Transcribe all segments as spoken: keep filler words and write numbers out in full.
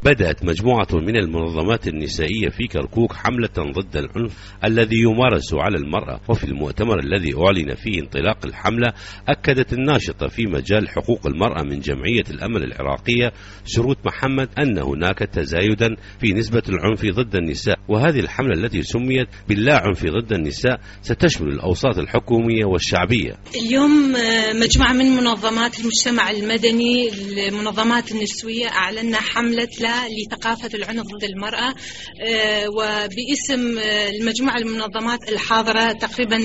بدأت مجموعة من المنظمات النسائية في كركوك حملة ضد العنف الذي يمارس على المرأة. وفي المؤتمر الذي أعلن فيه انطلاق الحملة أكدت الناشطة في مجال حقوق المرأة من جمعية الأمل العراقية سرود محمد أن هناك تزايدا في نسبة العنف ضد النساء، وهذه الحملة التي سميت باللا عنف ضد النساء ستشمل الأوساط الحكومية والشعبية. اليوم مجموعة من منظمات المجتمع المدني المنظمات النسوية أعلنا حملة لا لثقافة العنف ضد المرأة، وباسم المجموعة المنظمات الحاضرة تقريبا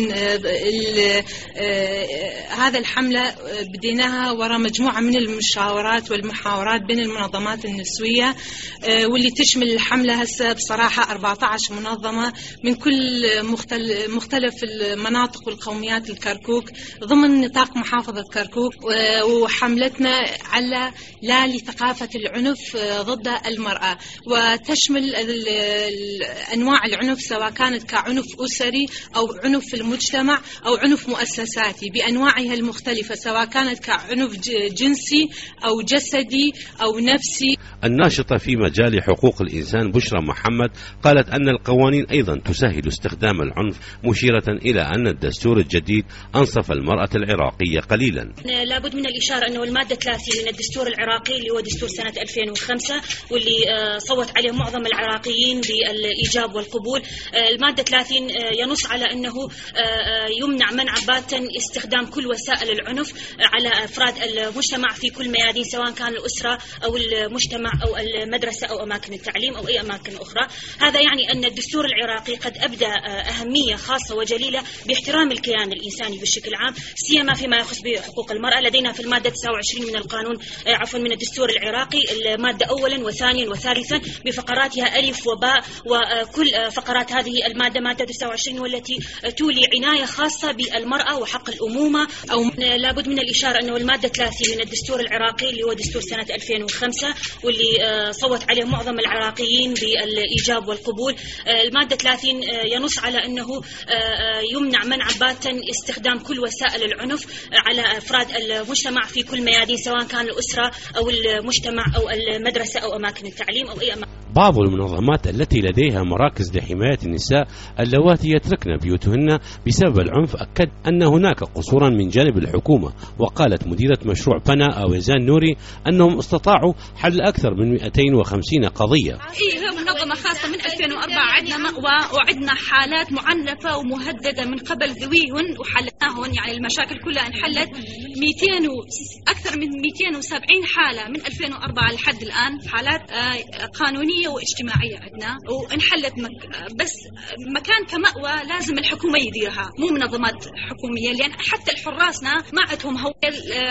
هذا الحملة بديناها وراء مجموعة من المشاورات والمحاورات بين المنظمات النسوية، واللي تشمل الحملة هسه بصراحة أربعة عشر منظمة من كل مختلف المناطق والقوميات الكركوك ضمن نطاق محافظة كركوك، وحملتنا على لا لثقافة العنف ضد المرأة، وتشمل أنواع العنف سواء كانت كعنف أسري أو عنف في المجتمع أو عنف مؤسساتي بأنواعها المختلفة، سواء كانت كعنف جنسي أو جسدي أو نفسي. الناشطة في مجال حقوق الإنسان بشرى محمد قالت أن القوانين أيضا تسهل استخدام العنف، مشيرة إلى أن الدستور الجديد أنصف المرأة العراقية قليلا. لابد من الإشارة أنه المادة ثلاثين من الدستور العراقي اللي هو دستور سنة ألفين وخمسة واللي صوت عليه معظم العراقيين بالإيجاب والقبول، المادة ثلاثين ينص على أنه يمنع منع باتا استخدام كل وسائل العنف على أفراد المجتمع في كل ميادين، سواء كان الأسرة أو المجتمع أو المدرسة أو أماكن التعليم أو أي أماكن أخرى. هذا يعني أن الدستور العراقي قد أبدى أهمية خاصة وجليلة باحترام الكيان الإنساني بشكل عام، سيما فيما يخص بحقوق المرأة. لدينا في المادة تسعة وعشرين من القانون عفوا من الدستور العراقي المادة أولا وثانيا وثالثا بفقراتها ألف وباء، وكل فقرات هذه المادة مادة تسعة وعشرين والتي تولي عناية خاصة بالمرأة وحق الأمومة. أو لابد من الإشارة أنه المادة ثلاثين من الدستور العراقي اللي هو دستور سنة ألفين وخمسة واللي صوت عليه معظم العراقيين بالإيجاب والقبول، المادة ثلاثين ينص على أنه يمنع منع باتا استخدام كل وسائل العنف على أفراد المجتمع في كل ميادين، سواء كان الأسرة أو المجتمع أو المدرسة أو أماكن التعليم أو أي أماكن. بعض المنظمات التي لديها مراكز لحماية النساء اللواتي يتركن بيوتهن بسبب العنف أكد أن هناك قصورا من جانب الحكومة، وقالت مديرة مشروع بنا أويزان نوري أنهم استطاعوا حل أكثر من مئتين وخمسين قضية. إيه منظمة خاصة من ألفين وأربعة عندنا مأوى وعندنا حالات معنفة ومهددة من قبل ذويهن وحلناهن، يعني المشاكل كلها انحلت. مئتين و... أكثر من مئتين وسبعين حالة من ألفين وأربعة لحد الآن حالات قانونية واجتماعية عندنا وانحلت. مك... بس مكان كمأوى لازم الحكومة يديرها مو منظمات حكومية، لأن حتى الحراسنا ما عندهم هوية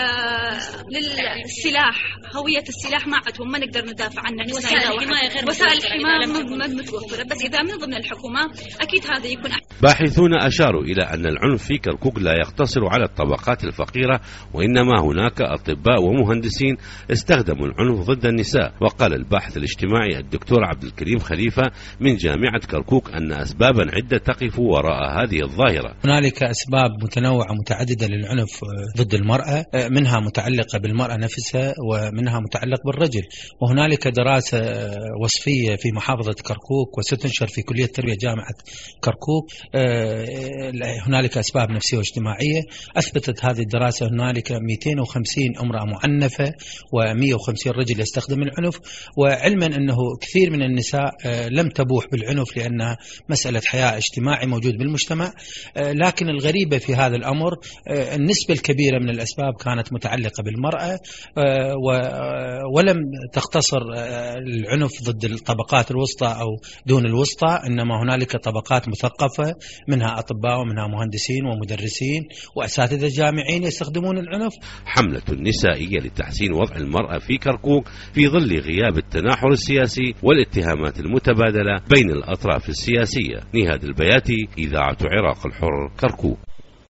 للسلاح، هوية السلاح ما عندهم، ما نقدر ندافع عنها. يعني وسائل الحماية غير وسائل الحماية متوفرة، بس إذا من ضمن الحكومة أكيد هذا يكون أحسن. باحثون أشاروا إلى أن العنف في كركوك لا يقتصر على الطبقات الفقيرة، وإنما هناك أطباء ومهندسين استخدموا العنف ضد النساء. وقال الباحث الاجتماعي الدكتور عبد الكريم خليفة من جامعة كركوك أن أسبابا عدة تقف وراء هذه الظاهرة. هنالك أسباب متنوعة متعددة للعنف ضد المرأة، منها متعلقة بالمرأة نفسها ومنها متعلق بالرجل. وهنالك دراسة وصفية في محافظة كركوك وستنشر في كلية التربية جامعة كركوك، هنالك أسباب نفسية واجتماعية. أثبتت هذه الدراسة هنالك مئتين وخمسين امرأة معنفة ومئة وخمسين رجل يستخدم العنف، وعلما أنه كثير من النساء لم تبوح بالعنف لأنها مسألة حياة اجتماعي موجود بالمجتمع. لكن الغريبة في هذا الأمر النسبة الكبيرة من الأسباب كانت متعلقة بالمرأة، ولم تقتصر العنف ضد الطبقات الوسطى أو دون الوسطى، إنما هنالك طبقات مثقفة منها أطباء ومنها مهندسين ومدرسين وأساتذة جامعين يستخدمون العنف. حملة نسائية لتحسين وضع المرأة في كركوك في ظل غياب التناحر السياسي والاتهامات المتبادلة بين الأطراف السياسية. نهاد البياتي، إذاعة عراق الحر، كركوك.